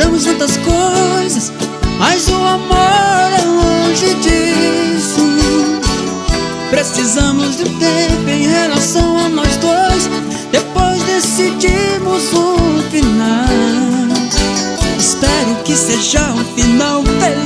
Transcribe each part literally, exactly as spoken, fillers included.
Compramos tantas coisas, mas o amor é longe disso. Precisamos de tempo em relação a nós dois. Depois decidimos um final. Espero que seja um final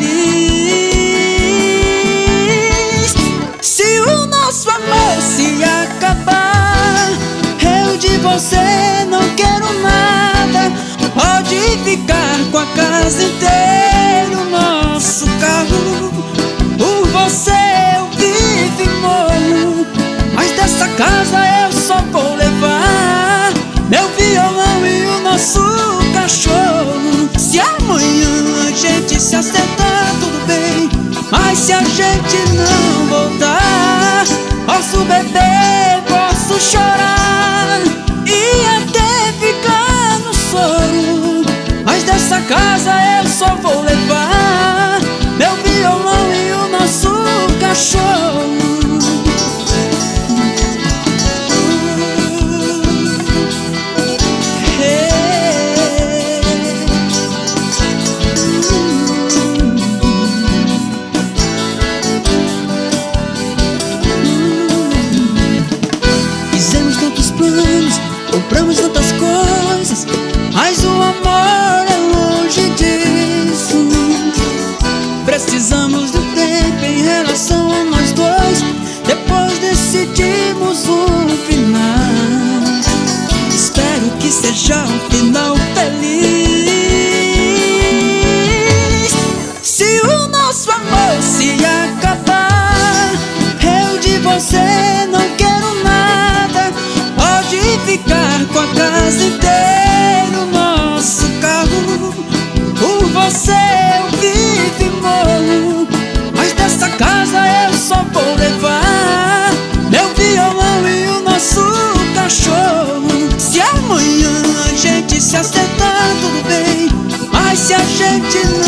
feliz. Se o nosso amor se acabar, eu de você não quero nada. Pode ficar com a casa inteira, o nosso carro. Por você eu vivo e morro, mas dessa casa eu só vou levar meu violão e o nosso cachorro. Se amanhã a gente se acertar, tudo bem, mas se a gente não voltar, posso beber, posso chorar e até ficar no soro, mas dessa casa eu só vou levar meu violão e o nosso cachorro. Compramos tantas coisas, mas o amor é longe disso. Precisamos de tempo em relação a nós dois. Depois decidimos um final. Espero que seja um final feliz. Se o nosso amor se acabar, eu de você não quero nada. Pode ficar com a casa inteira, o nosso carro. Por você eu vivo e morro, mas dessa casa eu só vou levar meu violão e o nosso cachorro. Se amanhã a gente se acertar, tudo bem, mas se a gente não